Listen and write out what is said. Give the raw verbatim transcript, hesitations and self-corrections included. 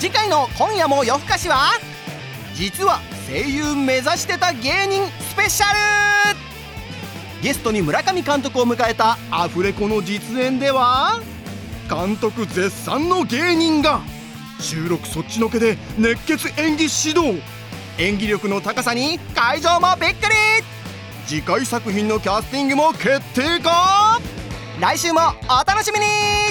次回の今夜も夜更かしは、実は声優目指してた芸人スペシャル。ゲストに村上監督を迎えたアフレコの実演では、監督絶賛の芸人が収録そっちのけで熱血演技指導。演技力の高さに会場もびっくり。次回作品のキャスティングも決定か。来週もお楽しみに。